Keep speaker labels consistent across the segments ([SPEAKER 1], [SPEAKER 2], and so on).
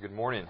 [SPEAKER 1] Good morning.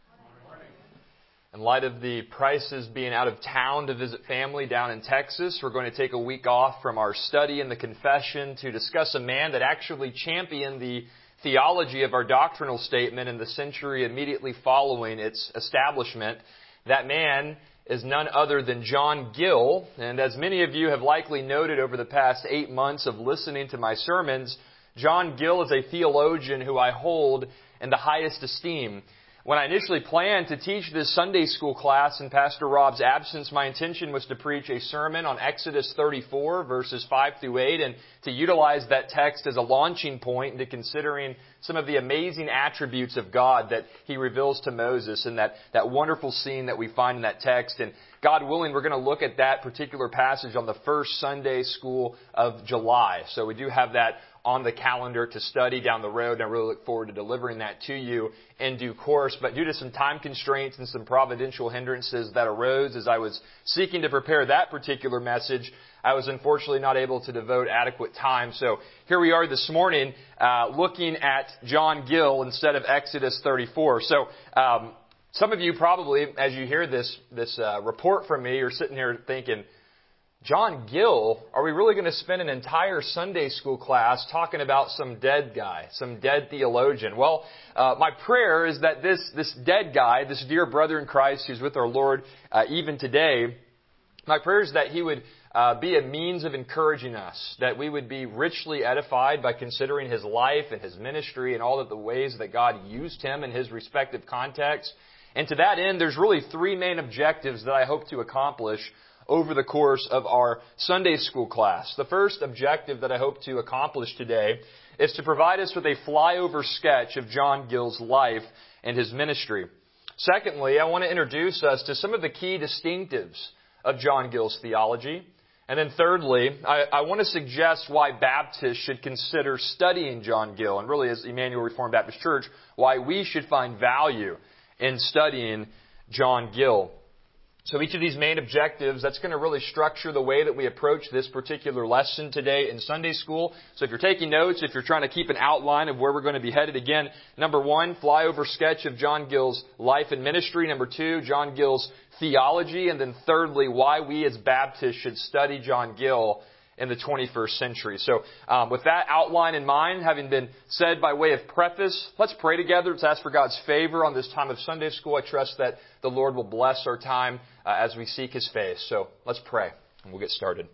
[SPEAKER 1] In light of the Prices being out of town to visit family down in Texas, we're going to take a week off from our study in the Confession to discuss a man that actually championed the theology of our doctrinal statement in the century immediately following its establishment. That man is none other than John Gill, and as many of you have likely noted over the past 8 months of listening to my sermons, John Gill is a theologian who I hold in the highest esteem. When I initially planned to teach this Sunday school class in Pastor Rob's absence, my intention was to preach a sermon on Exodus 34, verses 5 through 8, and to utilize that text as a launching point into considering some of the amazing attributes of God that He reveals to Moses in that wonderful scene that we find in that text. And God willing, we're going to look at that particular passage on the first Sunday school of July. So we do have that on the calendar to study down the road, and I really look forward to delivering that to you in due course. But due to some time constraints and some providential hindrances that arose as I was seeking to prepare that particular message, I was unfortunately not able to devote adequate time. So here we are this morning looking at John Gill instead of Exodus 34. So some of you probably, as you hear this report from me, are sitting here thinking, John Gill, are we really going to spend an entire Sunday school class talking about some dead guy, some dead theologian? Well, my prayer is that this dead guy, this dear brother in Christ who's with our Lord even today, my prayer is that he would be a means of encouraging us, that we would be richly edified by considering his life and his ministry and all of the ways that God used him in his respective context. And to that end, there's really three main objectives that I hope to accomplish over the course of our Sunday school class. The first objective that I hope to accomplish today is to provide us with a flyover sketch of John Gill's life and his ministry. Secondly, I want to introduce us to some of the key distinctives of John Gill's theology. And then thirdly, I want to suggest why Baptists should consider studying John Gill, and really as Emmanuel Reformed Baptist Church, why we should find value in studying John Gill. So each of these main objectives, that's going to really structure the way that we approach this particular lesson today in Sunday school. So if you're taking notes, if you're trying to keep an outline of where we're going to be headed, again, number one, flyover sketch of John Gill's life and ministry. Number two, John Gill's theology. And then thirdly, why we as Baptists should study John Gill in the 21st century. So with that outline in mind, having been said by way of preface, let's pray together. Let's ask for God's favor on this time of Sunday school. I trust that the Lord will bless our time as we seek His face. So let's pray, and we'll get started.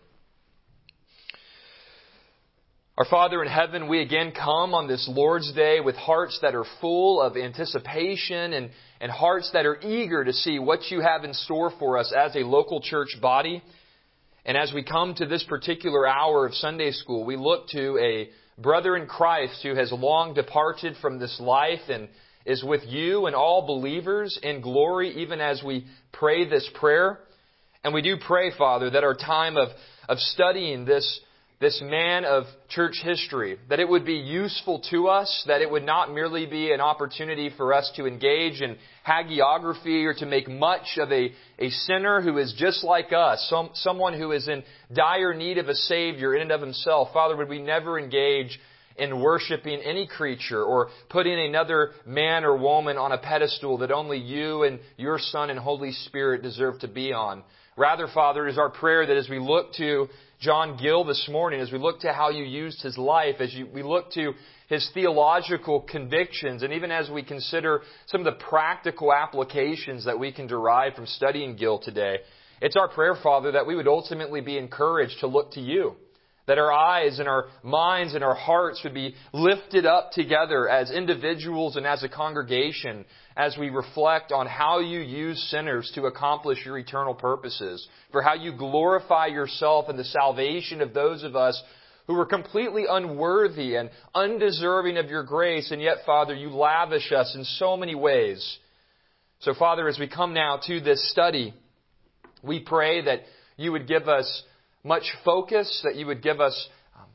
[SPEAKER 1] Our Father in heaven, we again come on this Lord's Day with hearts that are full of anticipation and hearts that are eager to see what You have in store for us as a local church body. And as we come to this particular hour of Sunday school, we look to a brother in Christ who has long departed from this life and is with You and all believers in glory, even as we pray this prayer. And we do pray, Father, that our time of studying this man of church history, that it would be useful to us, that it would not merely be an opportunity for us to engage in hagiography or to make much of a sinner who is just like us, someone who is in dire need of a Savior in and of himself. Father, would we never engage in worshiping any creature or putting another man or woman on a pedestal that only You and Your Son and Holy Spirit deserve to be on. Rather, Father, it is our prayer that as we look to John Gill this morning, as we look to how You used his life, we look to his theological convictions, and even as we consider some of the practical applications that we can derive from studying Gill today, it's our prayer, Father, that we would ultimately be encouraged to look to You, that our eyes and our minds and our hearts would be lifted up together as individuals and as a congregation as we reflect on how You use sinners to accomplish Your eternal purposes, for how You glorify Yourself in the salvation of those of us who were completely unworthy and undeserving of Your grace, and yet, Father, You lavish us in so many ways. So, Father, as we come now to this study, we pray that You would give us much focus, that You would give us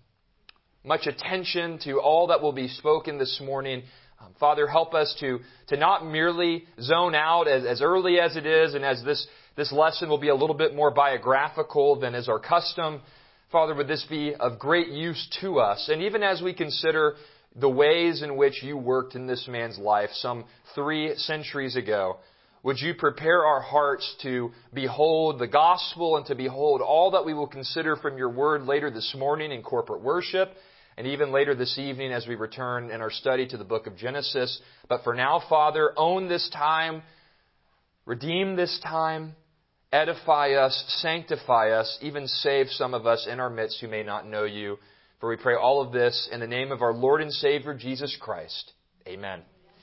[SPEAKER 1] much attention to all that will be spoken this morning. Father, help us to not merely zone out as early as it is, and as this lesson will be a little bit more biographical than is our custom. Father, would this be of great use to us? And even as we consider the ways in which you worked in this man's life some 3 centuries ago. Would you prepare our hearts to behold the gospel and to behold all that we will consider from your word later this morning in corporate worship and even later this evening as we return in our study to the book of Genesis. But for now, Father, own this time, redeem this time, edify us, sanctify us, even save some of us in our midst who may not know you. For we pray all of this in the name of our Lord and Savior, Jesus Christ. Amen.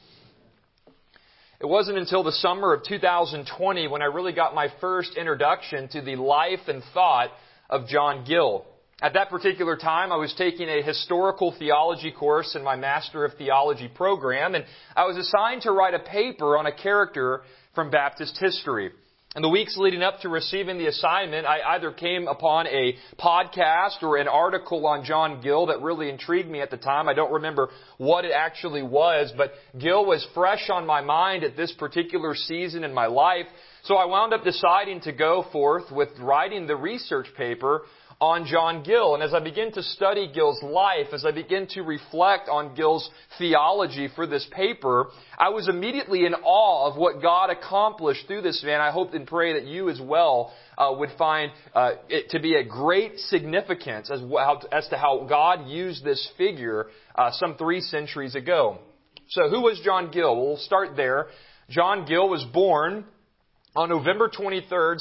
[SPEAKER 1] It wasn't until the summer of 2020 when I really got my first introduction to the life and thought of John Gill. At that particular time, I was taking a historical theology course in my Master of Theology program, and I was assigned to write a paper on a character from Baptist history. In the weeks leading up to receiving the assignment, I either came upon a podcast or an article on John Gill that really intrigued me at the time. I don't remember what it actually was, but Gill was fresh on my mind at this particular season in my life. So I wound up deciding to go forth with writing the research paper on John Gill. And as I begin to study Gill's life, as I begin to reflect on Gill's theology for this paper, I was immediately in awe of what God accomplished through this man. I hope and pray that you as well would find it to be a great significance as to how God used this figure some 3 centuries ago. So who was John Gill? Well, we'll start there. John Gill was born on November 23rd,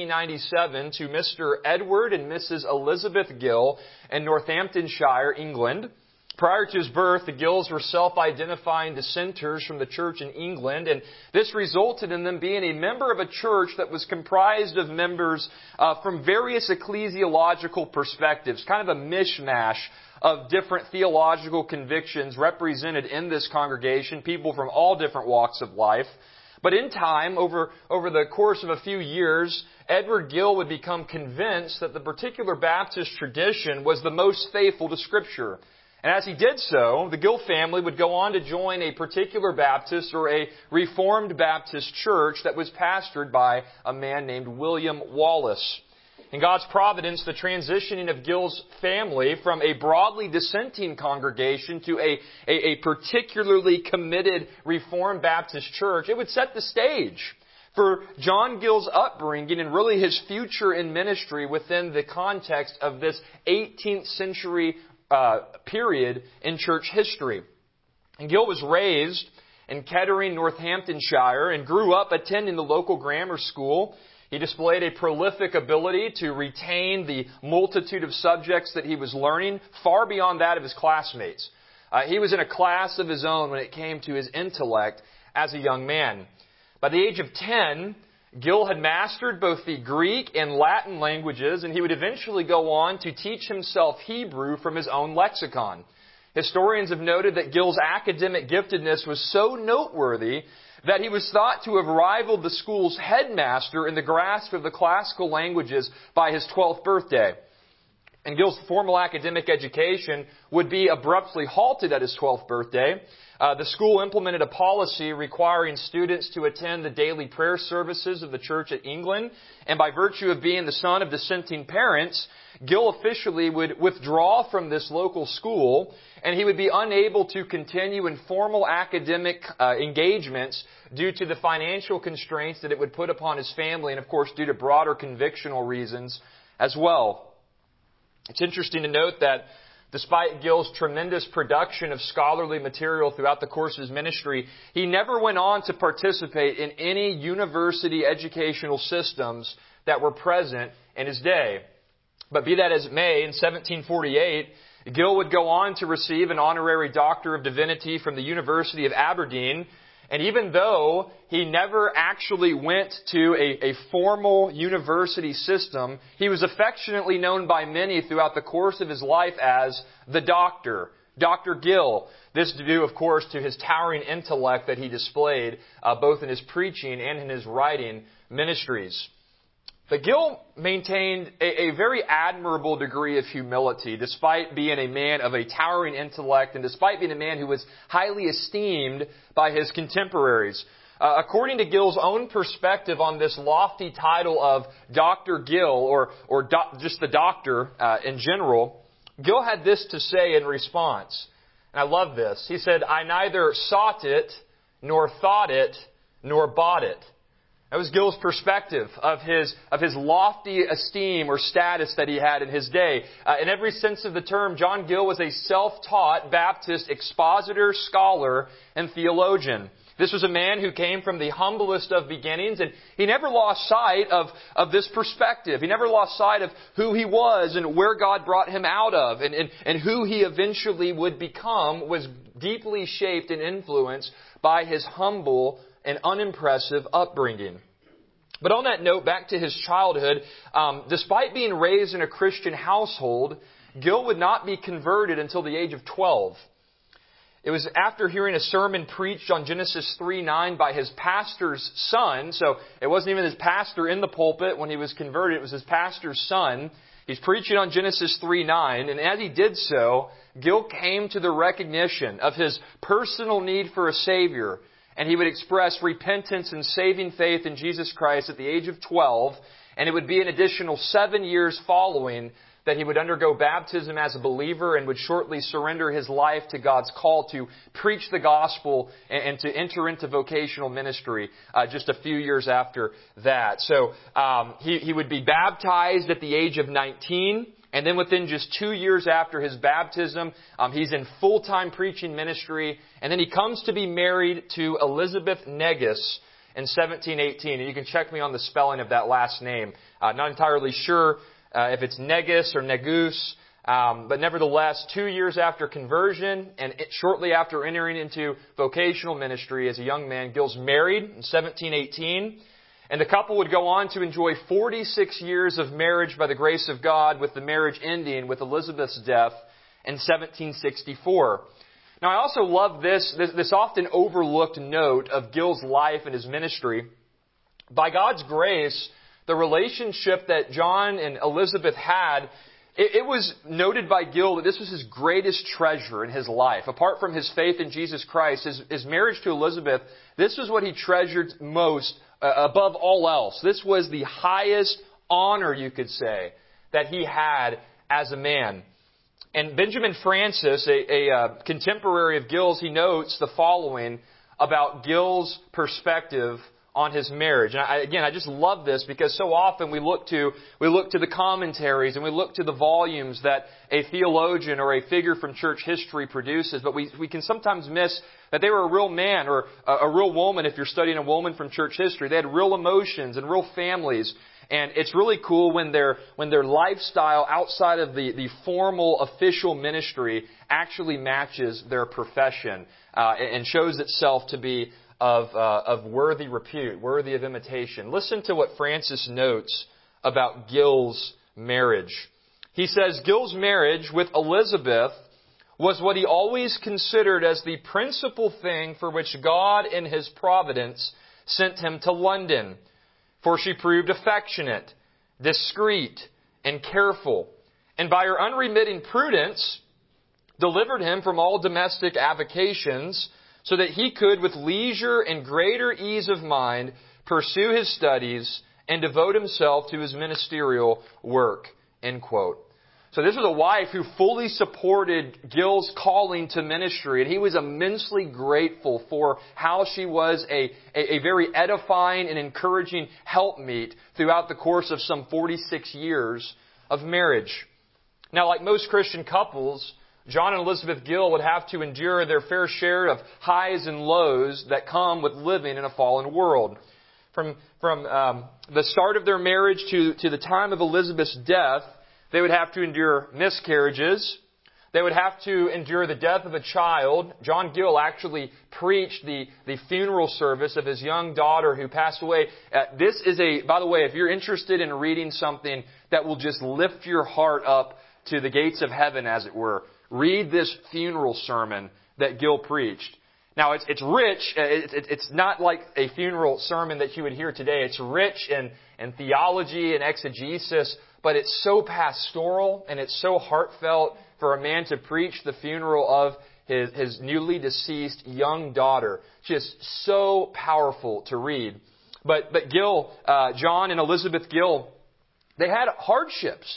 [SPEAKER 1] 1697, to Mr. Edward and Mrs. Elizabeth Gill in Northamptonshire, England. Prior to his birth, the Gills were self-identifying dissenters from the church in England, and this resulted in them being a member of a church that was comprised of members from various ecclesiological perspectives, kind of a mishmash of different theological convictions represented in this congregation, people from all different walks of life. But in time, over the course of a few years, Edward Gill would become convinced that the particular Baptist tradition was the most faithful to Scripture. And as he did so, the Gill family would go on to join a particular Baptist or a Reformed Baptist church that was pastored by a man named William Wallace. In God's providence, the transitioning of Gill's family from a broadly dissenting congregation to a particularly committed Reformed Baptist church, it would set the stage for John Gill's upbringing and really his future in ministry within the context of this 18th century period in church history. And Gill was raised in Kettering, Northamptonshire, and grew up attending the local grammar school. He displayed a prolific ability to retain the multitude of subjects that he was learning, far beyond that of his classmates. He was in a class of his own when it came to his intellect as a young man. By the age of 10, Gill had mastered both the Greek and Latin languages, and he would eventually go on to teach himself Hebrew from his own lexicon. Historians have noted that Gill's academic giftedness was so noteworthy that he was thought to have rivaled the school's headmaster in the grasp of the classical languages by his 12th birthday. And Gill's formal academic education would be abruptly halted at his 12th birthday. The school implemented a policy requiring students to attend the daily prayer services of the church at England. And by virtue of being the son of dissenting parents, Gill officially would withdraw from this local school, and he would be unable to continue in formal academic engagements due to the financial constraints that it would put upon his family, and of course due to broader convictional reasons as well. It's interesting to note that despite Gill's tremendous production of scholarly material throughout the course of his ministry, he never went on to participate in any university educational systems that were present in his day. But be that as it may, in 1748, Gill would go on to receive an honorary Doctor of Divinity from the University of Aberdeen. And even though he never actually went to a formal university system, he was affectionately known by many throughout the course of his life as the Doctor, Dr. Gill. This due, of course, to his towering intellect that he displayed both in his preaching and in his writing ministries. But Gill maintained a very admirable degree of humility, despite being a man of a towering intellect and despite being a man who was highly esteemed by his contemporaries. According to Gill's own perspective on this lofty title of Dr. Gill, just the doctor in general, Gill had this to say in response. I love this. He said, I neither sought it, nor thought it, nor bought it. That was Gill's perspective of his lofty esteem or status that he had in his day. In every sense of the term, John Gill was a self-taught Baptist expositor, scholar, and theologian. This was a man who came from the humblest of beginnings, and he never lost sight of this perspective. He never lost sight of who he was and where God brought him out of, and who he eventually would become was deeply shaped and influenced by his humble and unimpressive upbringing. But on that note, back to his childhood, despite being raised in a Christian household, Gill would not be converted until the age of 12. It was after hearing a sermon preached on Genesis 3:9 by his pastor's son. So it wasn't even his pastor in the pulpit when he was converted. It was his pastor's son. He's preaching on Genesis 3:9. And as he did so, Gill came to the recognition of his personal need for a Savior. And he would express repentance and saving faith in Jesus Christ at the age of 12. And it would be an additional 7 years following that he would undergo baptism as a believer and would shortly surrender his life to God's call to preach the gospel and to enter into vocational ministry just a few years after that. So he would be baptized at the age of 19. And then within just 2 years after his baptism, he's in full-time preaching ministry. And then he comes to be married to Elizabeth Negus in 1718. And you can check me on the spelling of that last name. Not entirely sure if it's Negus or Negus. But nevertheless, 2 years after conversion and shortly after entering into vocational ministry as a young man, Gill's married in 1718. And the couple would go on to enjoy 46 years of marriage by the grace of God, with the marriage ending with Elizabeth's death in 1764. Now, I also love this often overlooked note of Gill's life and his ministry. By God's grace, the relationship that John and Elizabeth had, it was noted by Gill that this was his greatest treasure in his life. Apart from his faith in Jesus Christ, his marriage to Elizabeth, this was what he treasured most above all else. This was the highest honor, you could say, that he had as a man. And Benjamin Francis, a contemporary of Gill's, he notes the following about Gill's perspective on his marriage. And I just love this because so often we look to the commentaries and we look to the volumes that a theologian or a figure from church history produces, but we can sometimes miss that they were a real man or a real woman. If you're studying a woman from church history, they had real emotions and real families. And it's really cool when their lifestyle outside of the formal official ministry actually matches their profession and shows itself to be of worthy repute, worthy of imitation. Listen to what Francis notes about Gill's marriage. He says, Gill's marriage with Elizabeth was what he always considered as the principal thing for which God in His providence sent him to London. For she proved affectionate, discreet, and careful, and by her unremitting prudence delivered him from all domestic avocations, so that he could, with leisure and greater ease of mind, pursue his studies and devote himself to his ministerial work. End quote. So this was a wife who fully supported Gill's calling to ministry, and he was immensely grateful for how she was a very edifying and encouraging helpmeet throughout the course of some 46 years of marriage. Now, like most Christian couples, John and Elizabeth Gill would have to endure their fair share of highs and lows that come with living in a fallen world. From the start of their marriage to the time of Elizabeth's death, they would have to endure miscarriages. They would have to endure the death of a child. John Gill actually preached the funeral service of his young daughter who passed away. This is by the way, if you're interested in reading something that will just lift your heart up to the gates of heaven, as it were, read this funeral sermon that Gill preached. Now, it's rich. It's not like a funeral sermon that you would hear today. It's rich in theology and exegesis, but it's so pastoral and it's so heartfelt for a man to preach the funeral of his newly deceased young daughter. Just so powerful to read. But Gill, John and Elizabeth Gill, they had hardships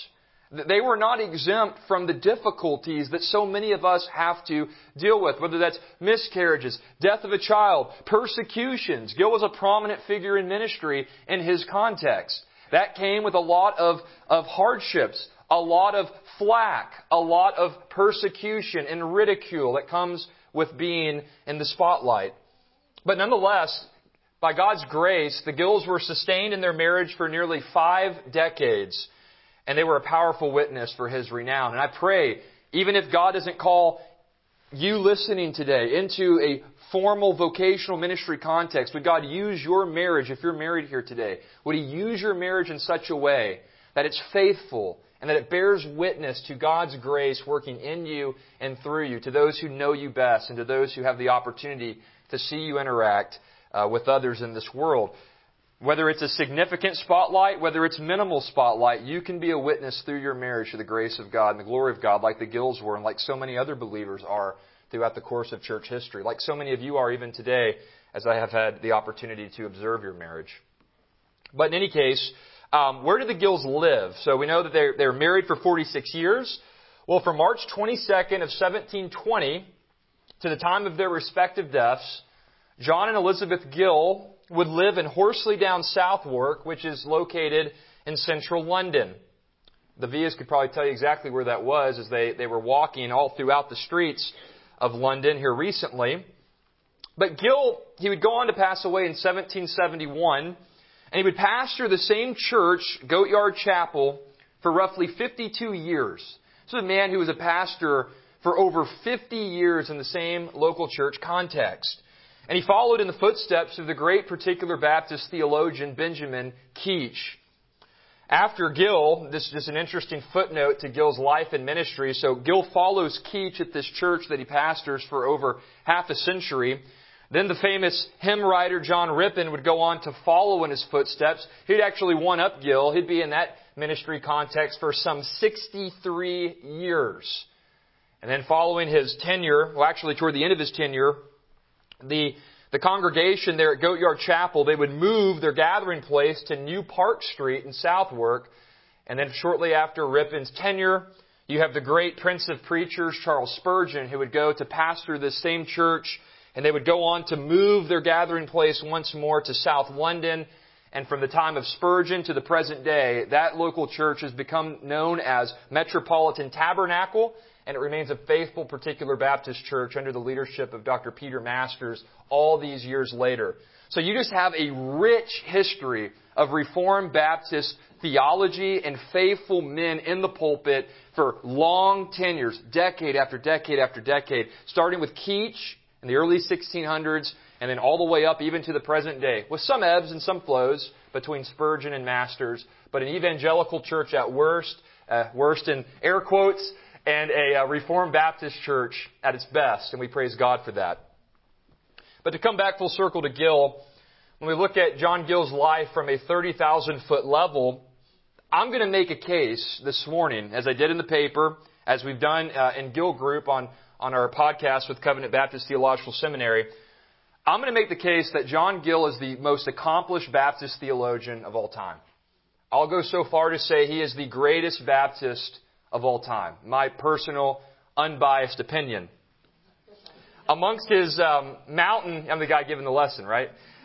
[SPEAKER 1] They were not exempt from the difficulties that so many of us have to deal with, whether that's miscarriages, death of a child, persecutions. Gil was a prominent figure in ministry in his context. That came with a lot of hardships, a lot of flack, a lot of persecution and ridicule that comes with being in the spotlight. But nonetheless, by God's grace, the Gills were sustained in their marriage for nearly 5 decades. And they were a powerful witness for His renown. And I pray, even if God doesn't call you listening today into a formal vocational ministry context, would God use your marriage, if you're married here today, would He use your marriage in such a way that it's faithful and that it bears witness to God's grace working in you and through you, to those who know you best and to those who have the opportunity to see you interact with others in this world. Whether it's a significant spotlight, whether it's minimal spotlight, you can be a witness through your marriage to the grace of God and the glory of God like the Gills were and like so many other believers are throughout the course of church history. Like so many of you are even today as I have had the opportunity to observe your marriage. But in any case, where did the Gills live? So we know that they were married for 46 years. Well, from March 22nd of 1720 to the time of their respective deaths, John and Elizabeth Gill would live in Horsley Down Southwark, which is located in central London. The Vias could probably tell you exactly where that was as they were walking all throughout the streets of London here recently. But Gill, he would go on to pass away in 1771, and he would pastor the same church, Goatyard Chapel, for roughly 52 years. This is a man who was a pastor for over 50 years in the same local church context. And he followed in the footsteps of the great particular Baptist theologian Benjamin Keach. After Gill, this is just an interesting footnote to Gill's life and ministry. So Gill follows Keach at this church that he pastors for over half a century. Then the famous hymn writer John Rippon would go on to follow in his footsteps. He'd actually one up Gill. He'd be in that ministry context for some 63 years. And then following his tenure, well actually toward the end of his tenure, the congregation there at Goatyard Chapel, they would move their gathering place to New Park Street in Southwark. And then shortly after Rippon's tenure, you have the great Prince of Preachers, Charles Spurgeon, who would go to pastor this same church. And they would go on to move their gathering place once more to South London. And from the time of Spurgeon to the present day, that local church has become known as Metropolitan Tabernacle. And it remains a faithful particular Baptist church under the leadership of Dr. Peter Masters all these years later. So you just have a rich history of Reformed Baptist theology and faithful men in the pulpit for long tenures, decade after decade after decade, starting with Keach in the early 1600s and then all the way up even to the present day, with some ebbs and some flows between Spurgeon and Masters, but an evangelical church at worst in air quotes, and a Reformed Baptist church at its best, and we praise God for that. But to come back full circle to Gill, when we look at John Gill's life from a 30,000-foot level, I'm going to make a case this morning, as I did in the paper, as we've done in Gill Group on our podcast with Covenant Baptist Theological Seminary. I'm going to make the case that John Gill is the most accomplished Baptist theologian of all time. I'll go so far to say he is the greatest Baptist of all time. My personal, unbiased opinion. Amongst his mountain, I'm the guy giving the lesson, right?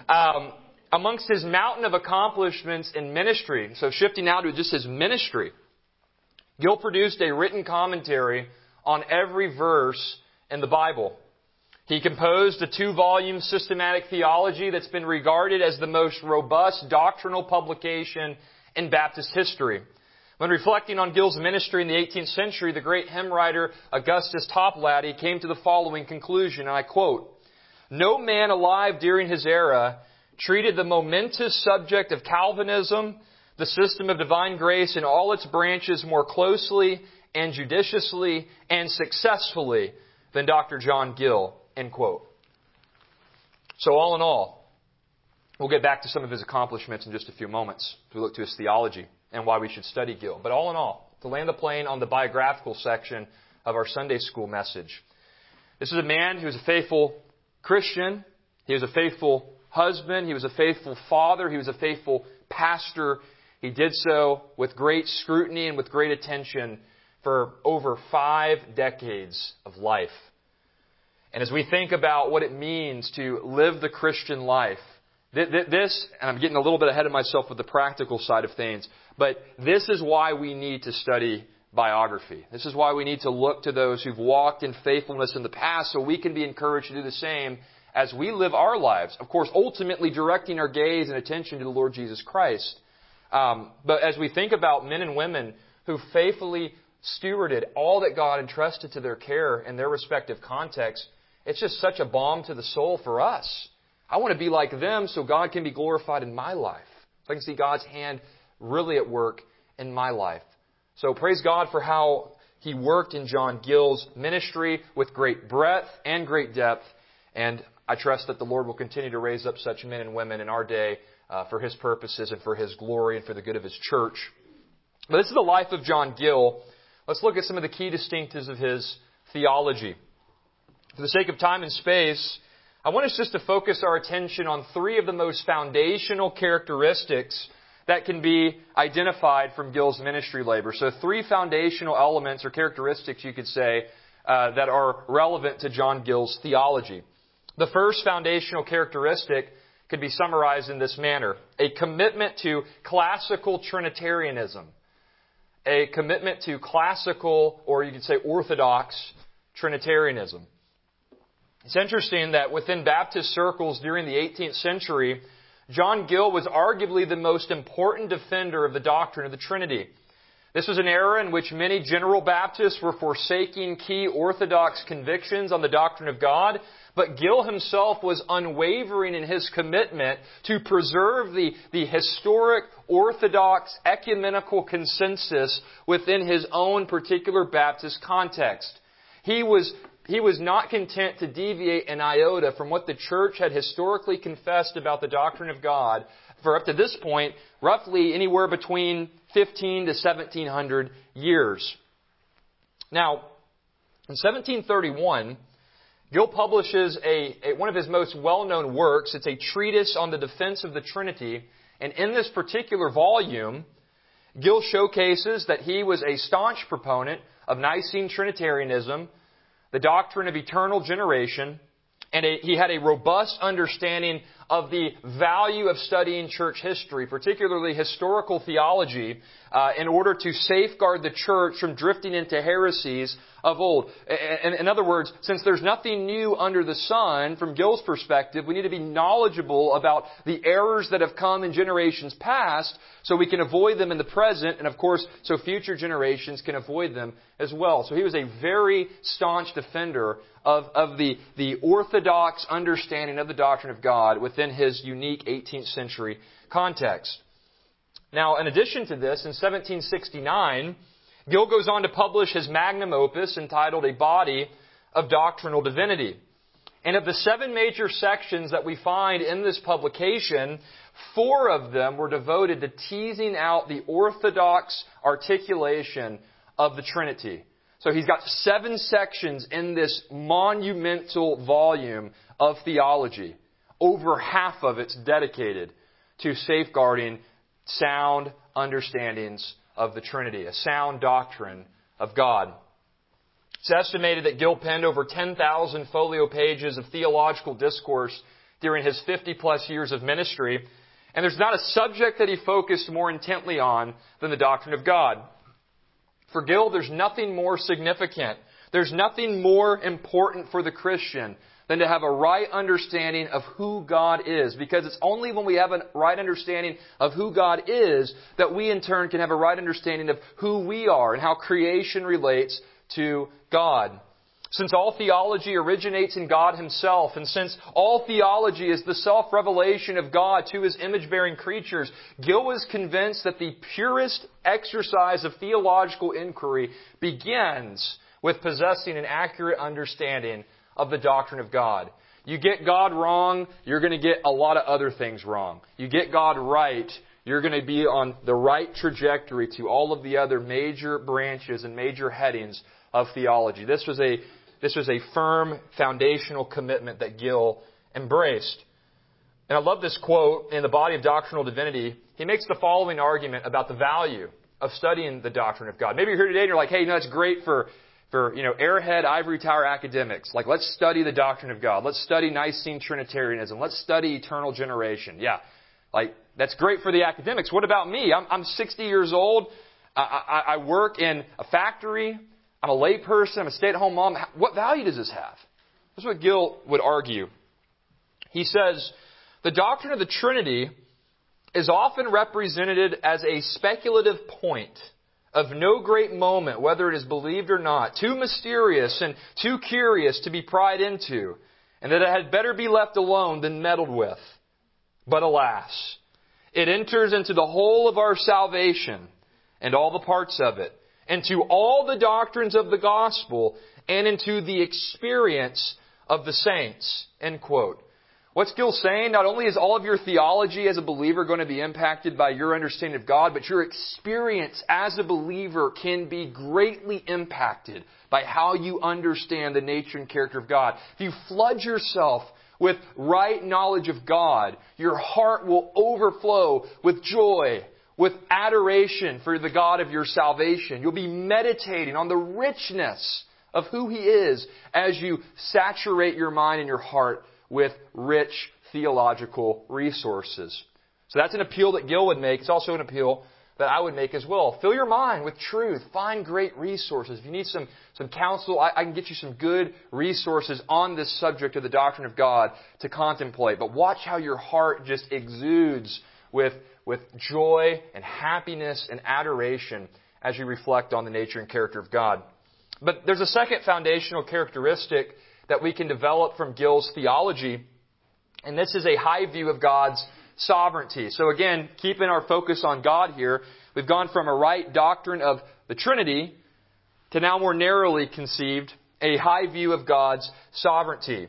[SPEAKER 1] Amongst his mountain of accomplishments in ministry, so shifting now to just his ministry, Gill produced a written commentary on every verse in the Bible. He composed a 2-volume systematic theology that's been regarded as the most robust doctrinal publication in Baptist history. When reflecting on Gill's ministry in the 18th century, the great hymn writer Augustus Toplady came to the following conclusion, and I quote, "No man alive during his era treated the momentous subject of Calvinism, the system of divine grace in all its branches, more closely and judiciously and successfully than Dr. John Gill," end quote. So all in all, we'll get back to some of his accomplishments in just a few moments as we look to his theology and why we should study Gill. But all in all, to land the plane on the biographical section of our Sunday school message, this is a man who was a faithful Christian. He was a faithful husband. He was a faithful father. He was a faithful pastor. He did so with great scrutiny and with great attention for over 5 decades of life. And as we think about what it means to live the Christian life, this, and I'm getting a little bit ahead of myself with the practical side of things, but this is why we need to study biography. This is why we need to look to those who've walked in faithfulness in the past so we can be encouraged to do the same as we live our lives. Of course, ultimately directing our gaze and attention to the Lord Jesus Christ. But as we think about men and women who faithfully stewarded all that God entrusted to their care in their respective contexts, it's just such a balm to the soul for us. I want to be like them so God can be glorified in my life. So I can see God's hand really at work in my life. So praise God for how He worked in John Gill's ministry with great breadth and great depth. And I trust that the Lord will continue to raise up such men and women in our day for His purposes and for His glory and for the good of His church. But this is the life of John Gill. Let's look at some of the key distinctives of his theology. For the sake of time and space, I want us just to focus our attention on 3 of the most foundational characteristics that can be identified from Gill's ministry labor. So 3 foundational elements or characteristics, you could say, that are relevant to John Gill's theology. The first foundational characteristic could be summarized in this manner: a commitment to classical Trinitarianism. A commitment to classical, or you could say orthodox, Trinitarianism. It's interesting that within Baptist circles during the 18th century, John Gill was arguably the most important defender of the doctrine of the Trinity. This was an era in which many General Baptists were forsaking key orthodox convictions on the doctrine of God, but Gill himself was unwavering in his commitment to preserve the historic orthodox ecumenical consensus within his own particular Baptist context. He was not content to deviate an iota from what the church had historically confessed about the doctrine of God for up to this point, roughly anywhere between 15 to 1700 years. Now, in 1731, Gill publishes one of his most well-known works. It's a treatise on the defense of the Trinity. And in this particular volume, Gill showcases that he was a staunch proponent of Nicene Trinitarianism, the doctrine of eternal generation, and he had a robust understanding of the value of studying church history, particularly historical theology, in order to safeguard the church from drifting into heresies of old. In other words, since there's nothing new under the sun, from Gill's perspective, we need to be knowledgeable about the errors that have come in generations past so we can avoid them in the present, and of course, so future generations can avoid them as well. So he was a very staunch defender of the orthodox understanding of the doctrine of God within his unique 18th century context. Now, in addition to this, in 1769, Gill goes on to publish his magnum opus entitled A Body of Doctrinal Divinity. And of the 7 major sections that we find in this publication, 4 of them were devoted to teasing out the orthodox articulation of the Trinity. So he's got 7 sections in this monumental volume of theology. Over half of it's dedicated to safeguarding sound understandings of the Trinity, a sound doctrine of God. It's estimated that Gill penned over 10,000 folio pages of theological discourse during his 50-plus years of ministry, and there's not a subject that he focused more intently on than the doctrine of God. For Gill, there's nothing more significant. There's nothing more important for the Christian than to have a right understanding of who God is. Because it's only when we have a right understanding of who God is that we in turn can have a right understanding of who we are and how creation relates to God. Since all theology originates in God Himself, and since all theology is the self-revelation of God to His image-bearing creatures, Gill was convinced that the purest exercise of theological inquiry begins with possessing an accurate understanding of the doctrine of God. You get God wrong, you're going to get a lot of other things wrong. You get God right, you're going to be on the right trajectory to all of the other major branches and major headings of theology. This was a firm foundational commitment that Gill embraced. And I love this quote in the Body of Doctrinal Divinity. He makes the following argument about the value of studying the doctrine of God. Maybe you're here today and you're like, hey, it's great for airhead, ivory tower academics. Like, let's study the doctrine of God. Let's study Nicene Trinitarianism. Let's study eternal generation. Yeah, like, that's great for the academics. What about me? I'm 60 years old. I work in a factory. I'm a layperson. I'm a stay-at-home mom. What value does this have? This is what Gill would argue. He says, the doctrine of the Trinity is often represented as a speculative point of no great moment, whether it is believed or not, too mysterious and too curious to be pried into, and that it had better be left alone than meddled with. But alas, it enters into the whole of our salvation and all the parts of it, into all the doctrines of the gospel, and into the experience of the saints. End quote. What's Gill saying? Not only is all of your theology as a believer going to be impacted by your understanding of God, but your experience as a believer can be greatly impacted by how you understand the nature and character of God. If you flood yourself with right knowledge of God, your heart will overflow with joy, with adoration for the God of your salvation. You'll be meditating on the richness of who He is as you saturate your mind and your heart with rich theological resources. So that's an appeal that Gill would make. It's also an appeal that I would make as well. Fill your mind with truth. Find great resources. If you need some counsel, I can get you some good resources on this subject of the doctrine of God to contemplate. But watch how your heart just exudes with joy and happiness and adoration as you reflect on the nature and character of God. But there's a second foundational characteristic that we can develop from Gill's theology, and this is a high view of God's sovereignty. So again, keeping our focus on God here, we've gone from a right doctrine of the Trinity to now more narrowly conceived a high view of God's sovereignty.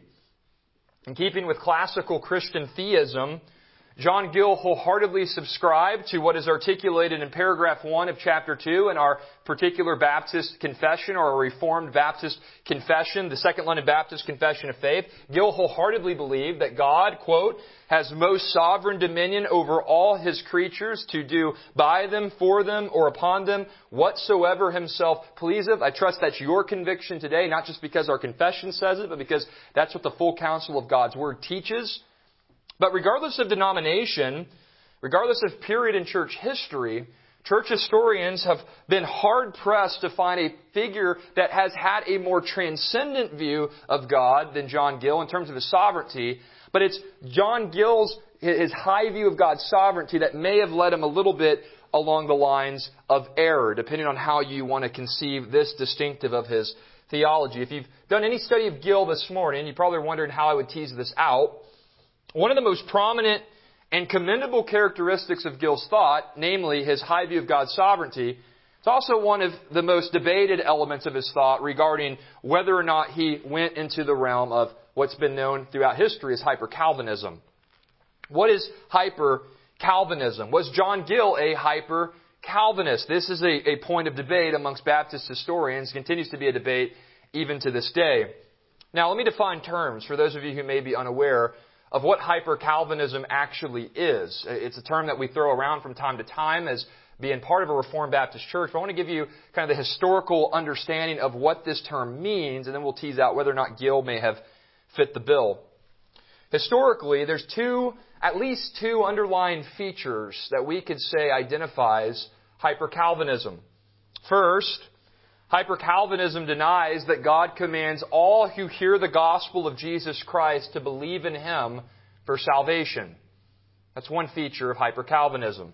[SPEAKER 1] In keeping with classical Christian theism, John Gill wholeheartedly subscribed to what is articulated in paragraph 1 of chapter 2 in our particular Baptist confession, or a Reformed Baptist confession, the Second London Baptist Confession of Faith. Gill wholeheartedly believed that God, quote, has most sovereign dominion over all His creatures to do by them, for them, or upon them whatsoever Himself pleaseth. I trust that's your conviction today, not just because our confession says it, but because that's what the full counsel of God's Word teaches. But regardless of denomination, regardless of period in church history, church historians have been hard-pressed to find a figure that has had a more transcendent view of God than John Gill in terms of His sovereignty. But it's John Gill's, his high view of God's sovereignty that may have led him a little bit along the lines of error, depending on how you want to conceive this distinctive of his theology. If you've done any study of Gill this morning, you probably wondered how I would tease this out. One of the most prominent and commendable characteristics of Gill's thought, namely his high view of God's sovereignty, it's also one of the most debated elements of his thought regarding whether or not he went into the realm of what's been known throughout history as hyper-Calvinism. What is hyper-Calvinism? Was John Gill a hyper-Calvinist? This is a point of debate amongst Baptist historians, continues to be a debate even to this day. Now, let me define terms for those of you who may be unaware of what hyper-Calvinism actually is. It's a term that we throw around from time to time as being part of a Reformed Baptist church. But I want to give you kind of the historical understanding of what this term means, and then we'll tease out whether or not Gill may have fit the bill. Historically, there's at least two underlying features that we could say identifies hyper-Calvinism. First, hyper-Calvinism denies that God commands all who hear the gospel of Jesus Christ to believe in Him for salvation. That's one feature of hyper-Calvinism.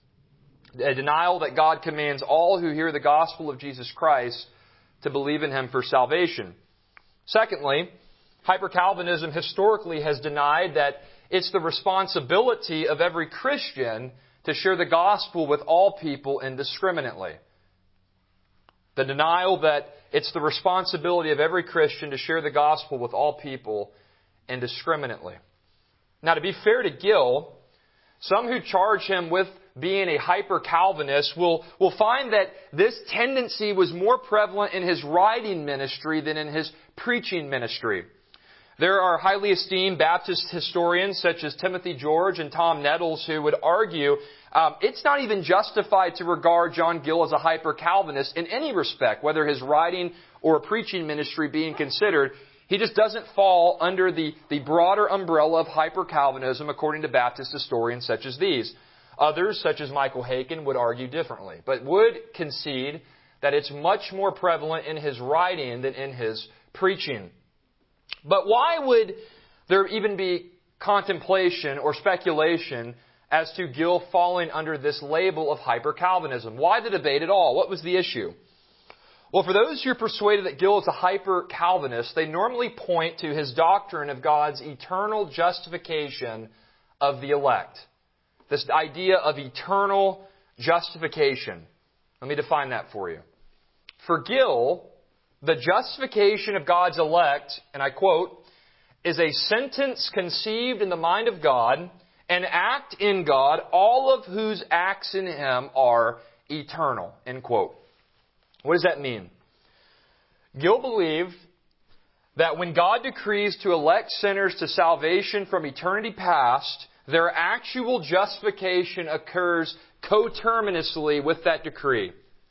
[SPEAKER 1] A denial that God commands all who hear the gospel of Jesus Christ to believe in Him for salvation. Secondly, hyper-Calvinism historically has denied that it's the responsibility of every Christian to share the gospel with all people indiscriminately. The denial that it's the responsibility of every Christian to share the gospel with all people indiscriminately. Now, to be fair to Gill, some who charge him with being a hyper-Calvinist will find that this tendency was more prevalent in his writing ministry than in his preaching ministry. There are highly esteemed Baptist historians such as Timothy George and Tom Nettles who would argue it's not even justified to regard John Gill as a hyper-Calvinist in any respect, whether his writing or preaching ministry being considered. He just doesn't fall under the broader umbrella of hyper-Calvinism according to Baptist historians such as these. Others, such as Michael Haykin, would argue differently, but would concede that it's much more prevalent in his writing than in his preaching. But why would there even be contemplation or speculation as to Gill falling under this label of hyper-Calvinism? Why the debate at all? What was the issue? Well, for those who are persuaded that Gill is a hyper-Calvinist, they normally point to his doctrine of God's eternal justification of the elect. This idea of eternal justification. Let me define that for you. For Gill, the justification of God's elect, and I quote, is a sentence conceived in the mind of God, an act in God, all of whose acts in Him are eternal, end quote. What does that mean? Gill believed that when God decrees to elect sinners to salvation from eternity past, their actual justification occurs coterminously with that decree.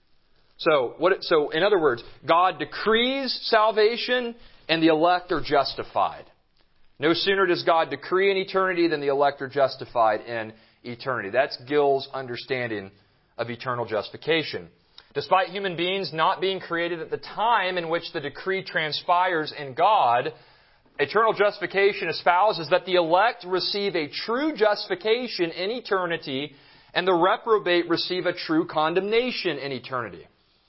[SPEAKER 1] So in other words, God decrees salvation and the elect are justified. No sooner does God decree in eternity than the elect are justified in eternity. That's Gill's understanding of eternal justification. Despite human beings not being created at the time in which the decree transpires in God, eternal justification espouses that the elect receive a true justification in eternity and the reprobate receive a true condemnation in eternity.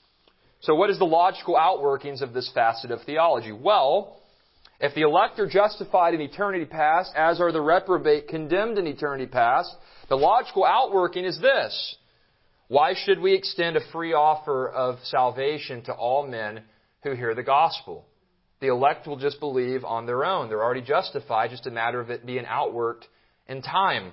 [SPEAKER 1] So what is the logical outworkings of this facet of theology? Well, if the elect are justified in eternity past, as are the reprobate condemned in eternity past, the logical outworking is this. Why should we extend a free offer of salvation to all men who hear the gospel? The elect will just believe on their own. They're already justified, just a matter of it being outworked in time.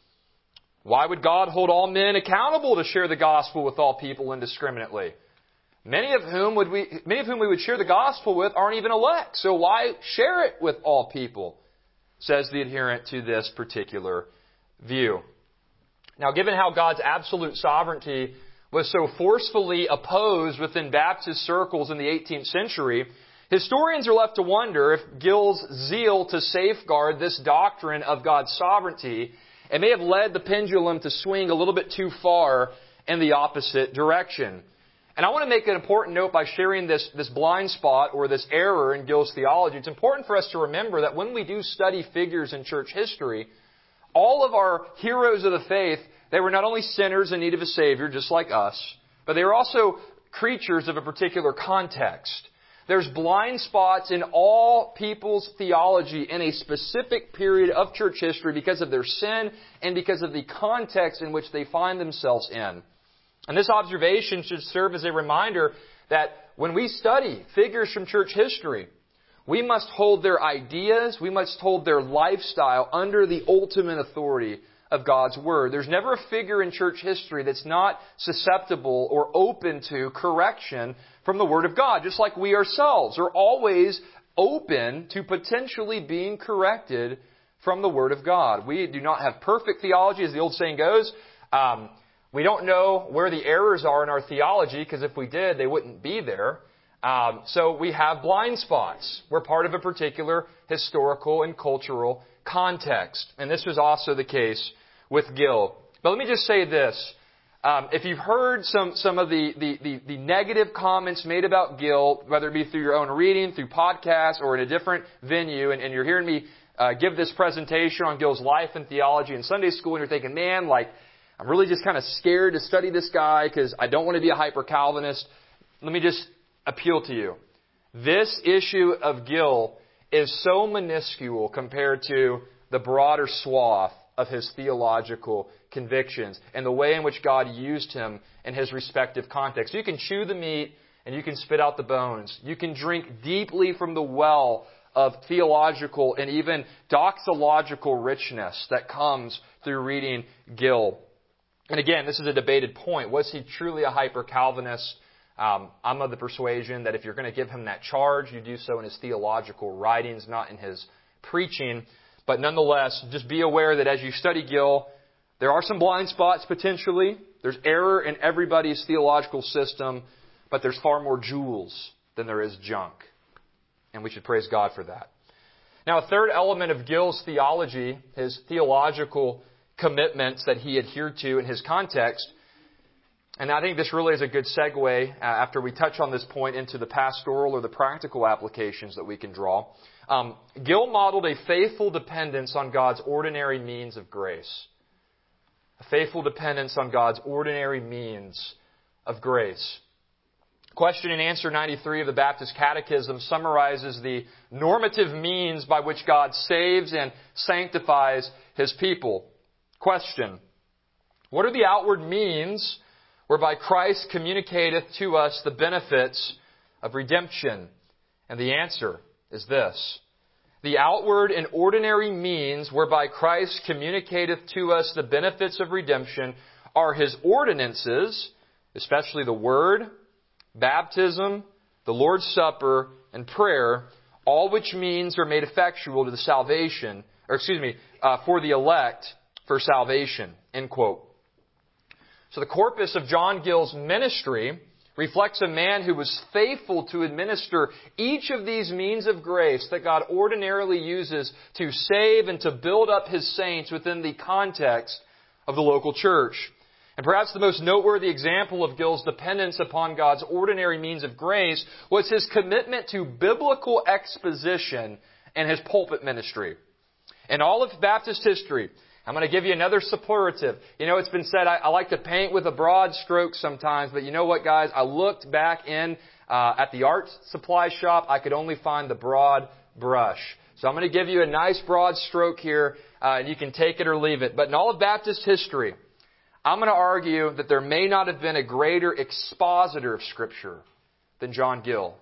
[SPEAKER 1] Why would God hold all men accountable to share the gospel with all people indiscriminately? Many of whom we would share the gospel with aren't even elect. So why share it with all people? Says the adherent to this particular view. Now, given how God's absolute sovereignty was so forcefully opposed within Baptist circles in the 18th century, historians are left to wonder if Gill's zeal to safeguard this doctrine of God's sovereignty, it may have led the pendulum to swing a little bit too far in the opposite direction. And I want to make an important note by sharing this blind spot or this error in Gill's theology. It's important for us to remember that when we do study figures in church history, all of our heroes of the faith, they were not only sinners in need of a Savior, just like us, but they were also creatures of a particular context. There's blind spots in all people's theology in a specific period of church history because of their sin and because of the context in which they find themselves in. And this observation should serve as a reminder that when we study figures from church history, we must hold their ideas, we must hold their lifestyle under the ultimate authority of God's Word. There's never a figure in church history that's not susceptible or open to correction from the Word of God, just like we ourselves are always open to potentially being corrected from the Word of God. We do not have perfect theology, as the old saying goes. We don't know where the errors are in our theology, because if we did, they wouldn't be there. So we have blind spots. We're part of a particular historical and cultural context. And this was also the case with Gill. But let me just say this. If you've heard some of the negative comments made about Gill, whether it be through your own reading, through podcasts, or in a different venue, and you're hearing me give this presentation on Gill's life and theology in Sunday school, and you're thinking, man, I'm really just kind of scared to study this guy because I don't want to be a hyper-Calvinist. Let me just appeal to you. This issue of Gill is so minuscule compared to the broader swath of his theological convictions and the way in which God used him in his respective context. You can chew the meat and you can spit out the bones. You can drink deeply from the well of theological and even doxological richness that comes through reading Gill. And again, this is a debated point. Was he truly a hyper-Calvinist? I'm of the persuasion that if you're going to give him that charge, you do so in his theological writings, not in his preaching. But nonetheless, just be aware that as you study Gill, there are some blind spots potentially. There's error in everybody's theological system, but there's far more jewels than there is junk. And we should praise God for that. Now, a third element of Gill's theology, his theological commitments that he adhered to in his context, and I think this really is a good segue after we touch on this point into the pastoral or the practical applications that we can draw. Gill modeled a faithful dependence on God's ordinary means of grace. A faithful dependence on God's ordinary means of grace. Question and answer 93 of the Baptist Catechism summarizes the normative means by which God saves and sanctifies His people. Question: what are the outward means whereby Christ communicateth to us the benefits of redemption? And the answer is this: the outward and ordinary means whereby Christ communicateth to us the benefits of redemption are His ordinances, especially the Word, baptism, the Lord's Supper, and prayer, all which means are made effectual to the salvation, for the elect for salvation. End quote. So the corpus of John Gill's ministry reflects a man who was faithful to administer each of these means of grace that God ordinarily uses to save and to build up His saints within the context of the local church. And perhaps the most noteworthy example of Gill's dependence upon God's ordinary means of grace was his commitment to biblical exposition in his pulpit ministry. In all of Baptist history, I'm going to give you another superlative. You know, it's been said, I like to paint with a broad stroke sometimes, but you know what, guys? I looked back at the art supply shop. I could only find the broad brush. So I'm going to give you a nice broad stroke here, and you can take it or leave it. But in all of Baptist history, I'm going to argue that there may not have been a greater expositor of Scripture than John Gill.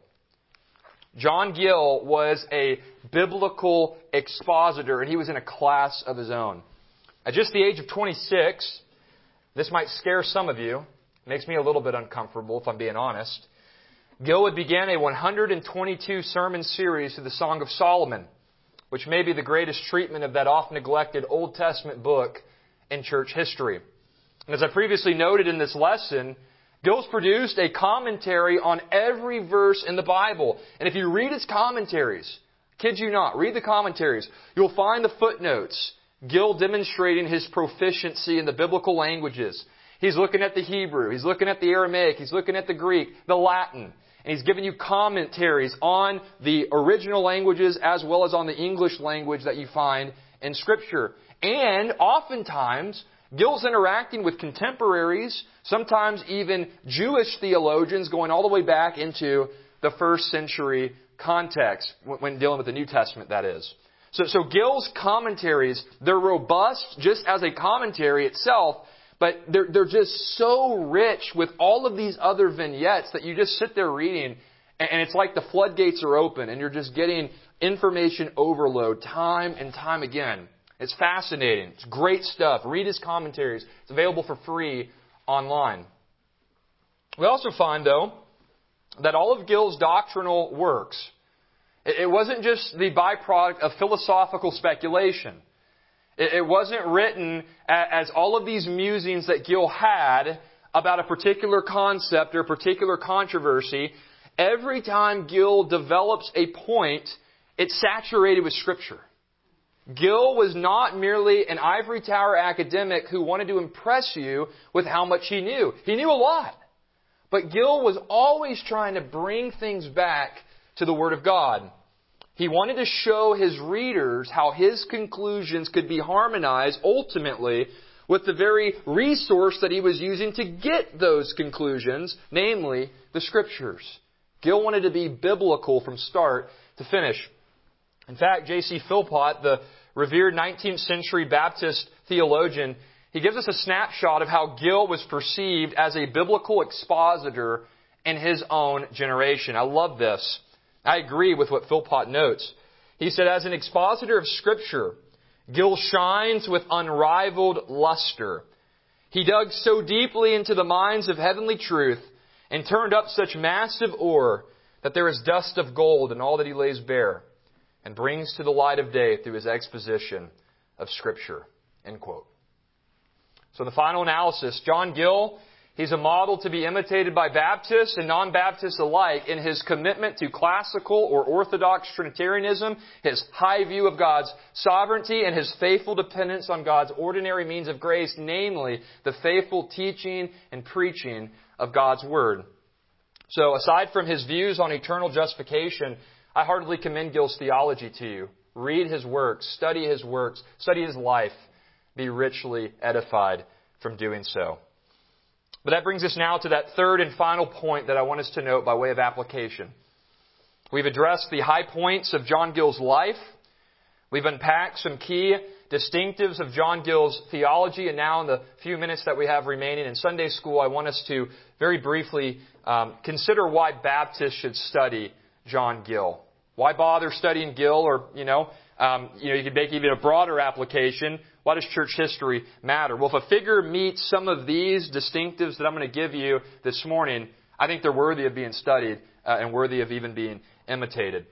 [SPEAKER 1] John Gill was a biblical expositor, and he was in a class of his own. At just the age of 26, this might scare some of you. It makes me a little bit uncomfortable, if I'm being honest. Gill would begin a 122 sermon series to the Song of Solomon, which may be the greatest treatment of that oft-neglected Old Testament book in church history. And as I previously noted in this lesson, Gill's produced a commentary on every verse in the Bible. And if you read his commentaries, kid you not, read the commentaries, you'll find the footnotes. Gill demonstrating his proficiency in the biblical languages. He's looking at the Hebrew, he's looking at the Aramaic, he's looking at the Greek, the Latin. And he's giving you commentaries on the original languages as well as on the English language that you find in Scripture. And oftentimes, Gill's interacting with contemporaries, sometimes even Jewish theologians going all the way back into the first century context, when dealing with the New Testament, that is. So Gill's commentaries, they're robust just as a commentary itself, but they're just so rich with all of these other vignettes that you just sit there reading, and it's like the floodgates are open, and you're just getting information overload time and time again. It's fascinating. It's great stuff. Read his commentaries. It's available for free online. We also find, though, that all of Gill's doctrinal works, it wasn't just the byproduct of philosophical speculation. It wasn't written as all of these musings that Gill had about a particular concept or a particular controversy. Every time Gill develops a point, it's saturated with Scripture. Gill was not merely an ivory tower academic who wanted to impress you with how much he knew. He knew a lot. But Gill was always trying to bring things back to the Word of God. He wanted to show his readers how his conclusions could be harmonized ultimately with the very resource that he was using to get those conclusions, namely the Scriptures. Gill wanted to be biblical from start to finish. In fact, J.C. Philpott, the revered 19th century Baptist theologian, he gives us a snapshot of how Gill was perceived as a biblical expositor in his own generation. I love this. I agree with what Philpott notes. He said, as an expositor of Scripture, Gill shines with unrivaled luster. He dug so deeply into the minds of heavenly truth and turned up such massive ore that there is dust of gold in all that he lays bare, and brings to the light of day through his exposition of Scripture." End quote. So the final analysis, John Gill, he's a model to be imitated by Baptists and non-Baptists alike in his commitment to classical or orthodox Trinitarianism, his high view of God's sovereignty, and his faithful dependence on God's ordinary means of grace, namely the faithful teaching and preaching of God's Word. So aside from his views on eternal justification, I heartily commend Gill's theology to you. Read his works, study his life, be richly edified from doing so. But that brings us now to that third and final point that I want us to note by way of application. We've addressed the high points of John Gill's life. We've unpacked some key distinctives of John Gill's theology. And now in the few minutes that we have remaining in Sunday school, I want us to very briefly consider why Baptists should study John Gill. Why bother studying Gill? Or, you could make even a broader application. Why does church history matter? Well, if a figure meets some of these distinctives that I'm going to give you this morning, I think they're worthy of being studied and worthy of even being imitated.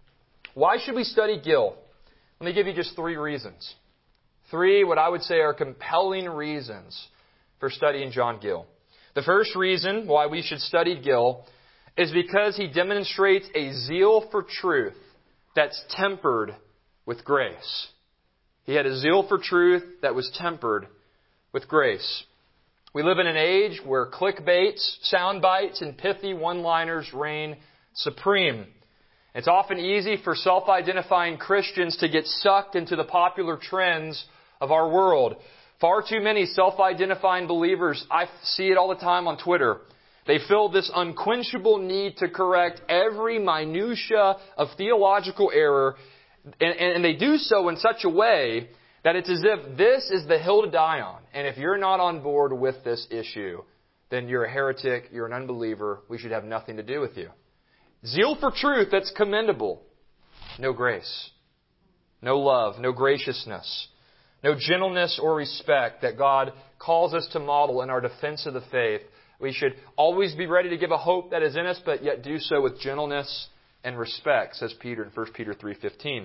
[SPEAKER 1] Why should we study Gill? Let me give you just 3 reasons. 3, what I would say, are compelling reasons for studying John Gill. The first reason why we should study Gill is because he demonstrates a zeal for truth that's tempered with grace. He had a zeal for truth that was tempered with grace. We live in an age where clickbaits, sound bites, and pithy one-liners reign supreme. It's often easy for self-identifying Christians to get sucked into the popular trends of our world. Far too many self-identifying believers, I see it all the time on Twitter. They feel this unquenchable need to correct every minutia of theological error, and they do so in such a way that it's as if this is the hill to die on. And if you're not on board with this issue, then you're a heretic, you're an unbeliever, we should have nothing to do with you. Zeal for truth, that's commendable. No grace. No love. No graciousness. No gentleness or respect that God calls us to model in our defense of the faith. We should always be ready to give a hope that is in us, but yet do so with gentleness and respect, says Peter in 1 Peter 3:15.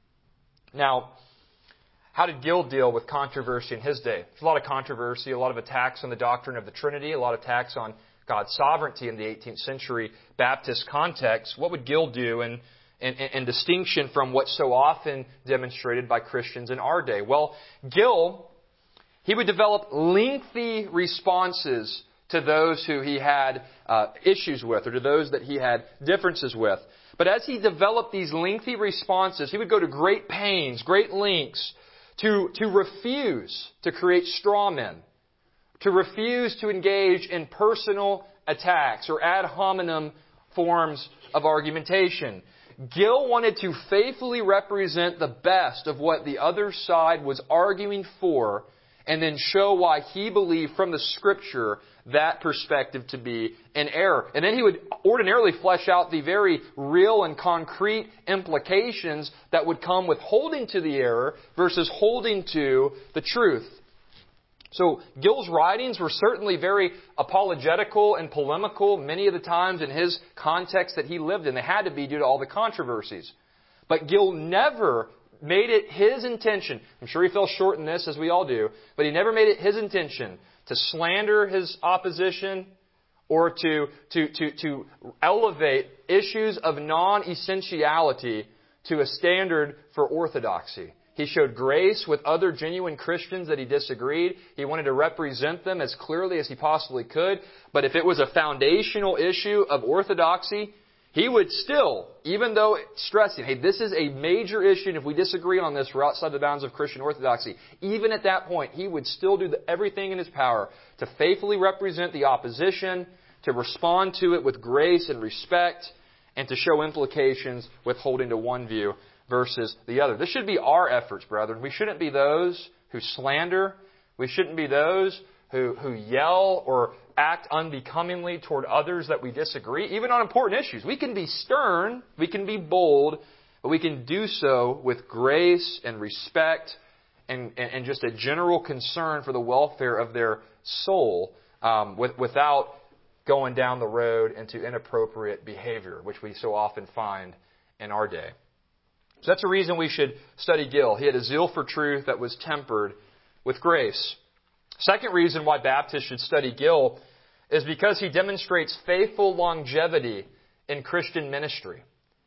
[SPEAKER 1] Now, how did Gill deal with controversy in his day? There's a lot of controversy, a lot of attacks on the doctrine of the Trinity, a lot of attacks on God's sovereignty in the 18th century Baptist context. What would Gill do in distinction from what's so often demonstrated by Christians in our day? Well, Gill, he would develop lengthy responses to those who he had issues with, or to those that he had differences with. But as he developed these lengthy responses, he would go to great pains, great lengths, to refuse to create straw men, to refuse to engage in personal attacks or ad hominem forms of argumentation. Gill wanted to faithfully represent the best of what the other side was arguing for, and then show why he believed from the Scripture that perspective to be an error. And then he would ordinarily flesh out the very real and concrete implications that would come with holding to the error versus holding to the truth. So Gill's writings were certainly very apologetical and polemical many of the times in his context that he lived in. They had to be due to all the controversies. But Gill never made it his intention, I'm sure he fell short in this, as we all do, but he never made it his intention to slander his opposition or to elevate issues of non-essentiality to a standard for orthodoxy. He showed grace with other genuine Christians that he disagreed. He wanted to represent them as clearly as he possibly could. But if it was a foundational issue of orthodoxy, he would still, even though stressing, hey, this is a major issue, and if we disagree on this, we're outside the bounds of Christian orthodoxy. Even at that point, he would still do everything in his power to faithfully represent the opposition, to respond to it with grace and respect, and to show implications with holding to one view versus the other. This should be our efforts, brethren. We shouldn't be those who slander. We shouldn't be those who yell or act unbecomingly toward others that we disagree, even on important issues. We can be stern, we can be bold, but we can do so with grace and respect and just a general concern for the welfare of their soul, without going down the road into inappropriate behavior, which we so often find in our day. So that's a reason we should study Gill. He had a zeal for truth that was tempered with grace. Second reason why Baptists should study Gill is because he demonstrates faithful longevity in Christian ministry.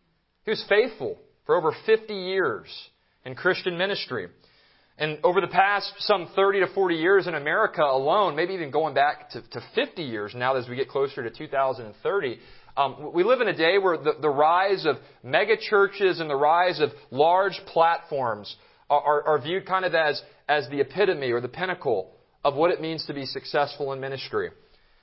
[SPEAKER 1] He was faithful for over 50 years in Christian ministry. And over the past some 30 to 40 years in America alone, maybe even going back to 50 years now as we get closer to 2030, we live in a day where the rise of mega churches and the rise of large platforms are viewed kind of as the epitome or the pinnacle of what it means to be successful in ministry.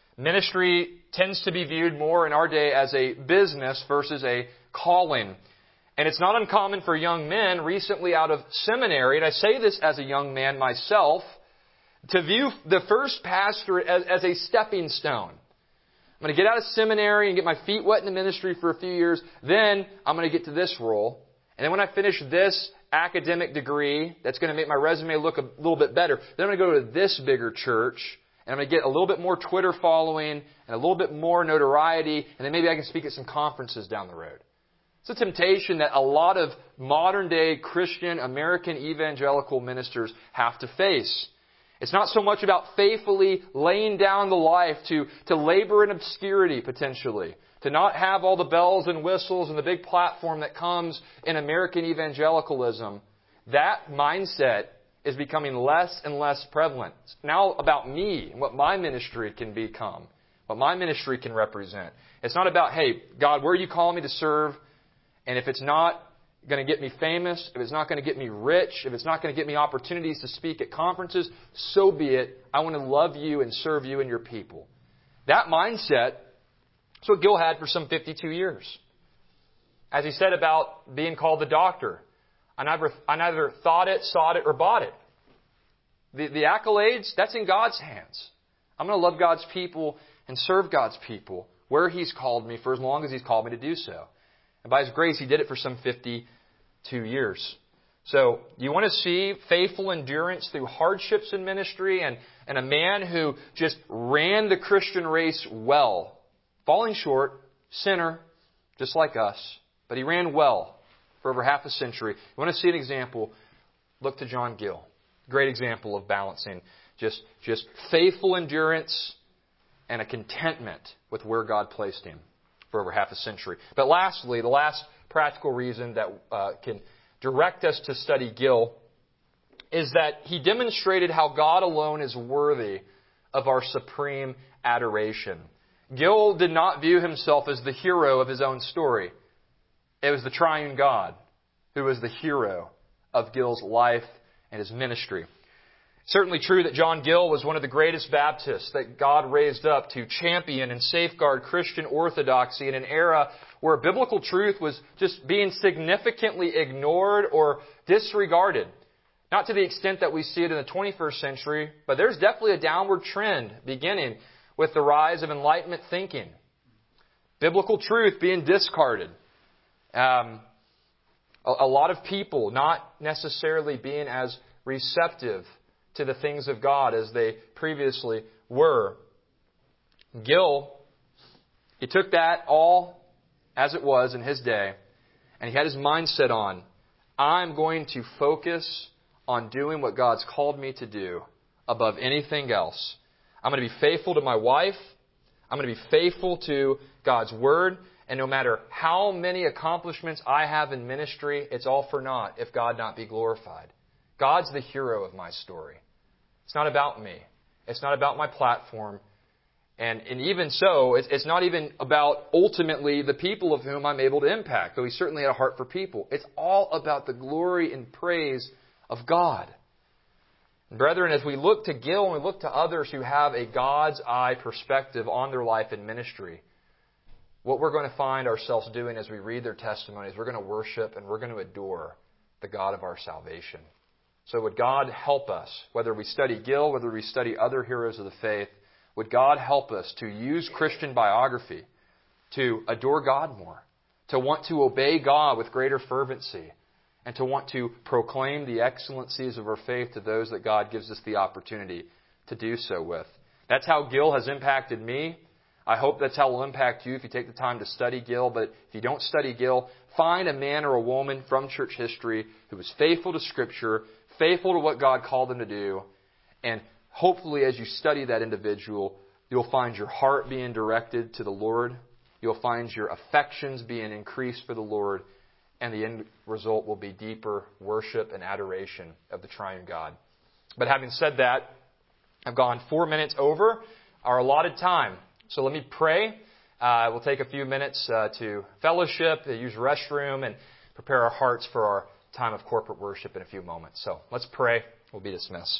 [SPEAKER 1] Ministry tends to be viewed more in our day as a business versus a calling. And it's not uncommon for young men recently out of seminary, and I say this as a young man myself, to view the first pastorate as a stepping stone. I'm going to get out of seminary and get my feet wet in the ministry for a few years. Then I'm going to get to this role. And then when I finish this academic degree, that's going to make my resume look a little bit better. Then I'm going to go to this bigger church, and I'm going to get a little bit more Twitter following and a little bit more notoriety, and then maybe I can speak at some conferences down the road. It's a temptation that a lot of modern-day Christian American evangelical ministers have to face. It's not so much about faithfully laying down the life to labor in obscurity, potentially, to not have all the bells and whistles and the big platform that comes in American evangelicalism. That mindset is becoming less and less prevalent. It's now about me and what my ministry can become, what my ministry can represent. It's not about, hey, God, where are you calling me to serve? And if it's not going to get me famous, if it's not going to get me rich, if it's not going to get me opportunities to speak at conferences, so be it. I want to love you and serve you and your people. That mindset is what Gill had for some 52 years. As he said about being called the doctor, I neither thought it, sought it, or bought it. The accolades, that's in God's hands. I'm going to love God's people and serve God's people where He's called me for as long as He's called me to do so. And by His grace, He did it for some 52 years. So you want to see faithful endurance through hardships in ministry and a man who just ran the Christian race well. Falling short, sinner, just like us. But he ran well for over half a century. You want to see an example? Look to John Gill. Great example of balancing just faithful endurance and a contentment with where God placed him for over half a century. But lastly, the last practical reason that can direct us to study Gill is that he demonstrated how God alone is worthy of our supreme adoration. Gill did not view himself as the hero of his own story. It was the triune God who was the hero of Gill's life and his ministry. Certainly true that John Gill was one of the greatest Baptists that God raised up to champion and safeguard Christian orthodoxy in an era where biblical truth was just being significantly ignored or disregarded. Not to the extent that we see it in the 21st century, but there's definitely a downward trend beginning with the rise of Enlightenment thinking. Biblical truth being discarded. A lot of people not necessarily being as receptive to the things of God as they previously were. Gill, he took that all as it was in his day, and he had his mindset on, I'm going to focus on doing what God's called me to do above anything else. I'm going to be faithful to my wife. I'm going to be faithful to God's Word. And no matter how many accomplishments I have in ministry, it's all for naught if God not be glorified. God's the hero of my story. It's not about me. It's not about my platform. And even so, it's not even about ultimately the people of whom I'm able to impact, though he certainly had a heart for people. It's all about the glory and praise of God. And brethren, as we look to Gill and we look to others who have a God's eye perspective on their life and ministry, what we're going to find ourselves doing as we read their testimonies, we're going to worship and we're going to adore the God of our salvation. So would God help us, whether we study Gill, whether we study other heroes of the faith, would God help us to use Christian biography to adore God more, to want to obey God with greater fervency, and to want to proclaim the excellencies of our faith to those that God gives us the opportunity to do so with. That's how Gill has impacted me. I hope that's how it will impact you if you take the time to study Gill. But if you don't study Gill, find a man or a woman from church history who was faithful to Scripture, faithful to what God called them to do. And hopefully as you study that individual, you'll find your heart being directed to the Lord. You'll find your affections being increased for the Lord. And the end result will be deeper worship and adoration of the triune God. But having said that, I've gone 4 minutes over our allotted time. So let me pray. We'll take a few minutes to fellowship, use the restroom, and prepare our hearts for our time of corporate worship in a few moments. So let's pray. We'll be dismissed.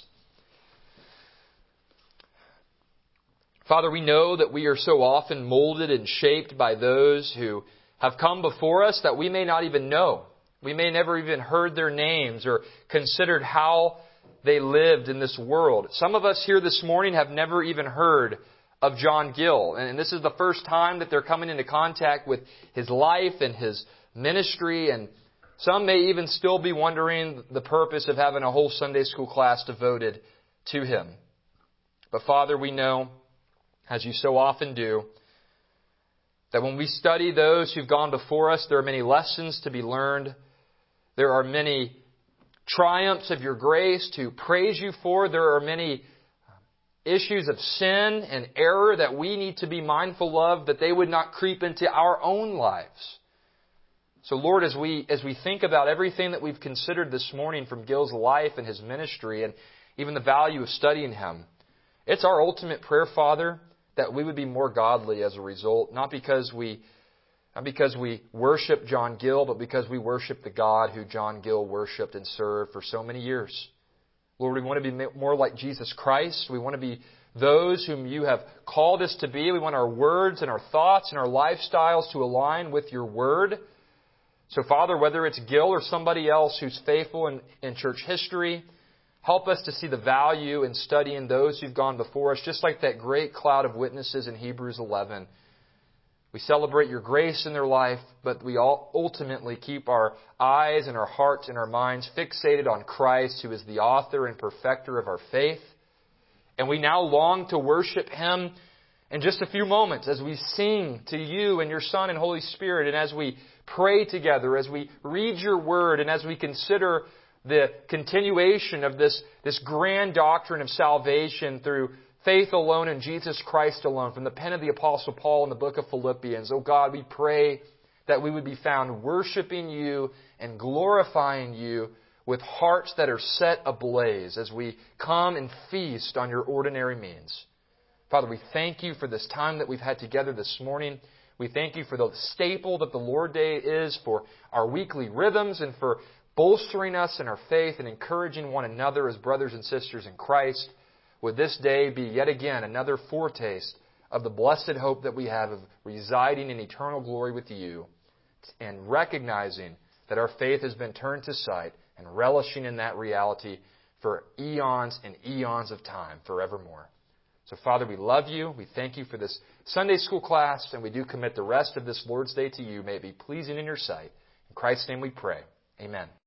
[SPEAKER 1] Father, we know that we are so often molded and shaped by those who have come before us that we may not even know. We may never even heard their names or considered how they lived in this world. Some of us here this morning have never even heard of John Gill. And this is the first time that they're coming into contact with his life and his ministry. And some may even still be wondering the purpose of having a whole Sunday school class devoted to him. But Father, we know, as you so often do, that when we study those who've gone before us, there are many lessons to be learned. There are many triumphs of your grace to praise you for. There are many issues of sin and error that we need to be mindful of, that they would not creep into our own lives. So Lord, as we think about everything that we've considered this morning from Gill's life and his ministry and even the value of studying him, it's our ultimate prayer, Father, that we would be more godly as a result, not because we worship John Gill, but because we worship the God who John Gill worshipped and served for so many years. Lord, we want to be more like Jesus Christ. We want to be those whom you have called us to be. We want our words and our thoughts and our lifestyles to align with your word. So, Father, whether it's Gill or somebody else who's faithful in church history, help us to see the value in studying those who've gone before us, just like that great cloud of witnesses in Hebrews 11. We celebrate your grace in their life, but we all ultimately keep our eyes and our hearts and our minds fixated on Christ, who is the author and perfecter of our faith. And we now long to worship Him in just a few moments as we sing to you and your Son and Holy Spirit, and as we pray together, as we read your word, and as we consider the continuation of this grand doctrine of salvation through faith alone in Jesus Christ alone, from the pen of the Apostle Paul in the book of Philippians. Oh God, we pray that we would be found worshiping you and glorifying you with hearts that are set ablaze as we come and feast on your ordinary means. Father, we thank you for this time that we've had together this morning. We thank you for the staple that the Lord Day is for our weekly rhythms and for bolstering us in our faith and encouraging one another as brothers and sisters in Christ. Would this day be yet again another foretaste of the blessed hope that we have of residing in eternal glory with you, and recognizing that our faith has been turned to sight and relishing in that reality for eons and eons of time, forevermore. So, Father, we love you. We thank you for this Sunday school class, and we do commit the rest of this Lord's Day to you. May it be pleasing in your sight. In Christ's name we pray. Amen.